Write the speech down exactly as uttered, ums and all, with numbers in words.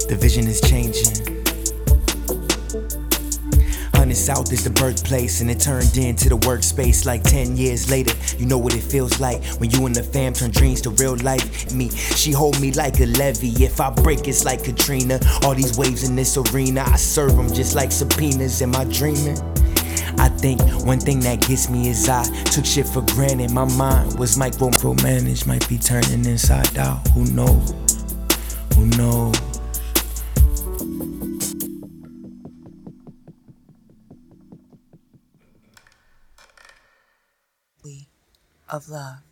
The vision is changing. Hunted South is the birthplace, and it turned into the workspace like ten years later. You know what it feels like when you and the fam turn dreams to real life. Me, she hold me like a levee. If I break, it's like Katrina. All these waves in this arena, I serve them just like subpoenas. Am I dreaming? I think one thing that gets me is I took shit for granted. My mind was micro-managed, might be turning inside out. Who knows? Who knows? Of love.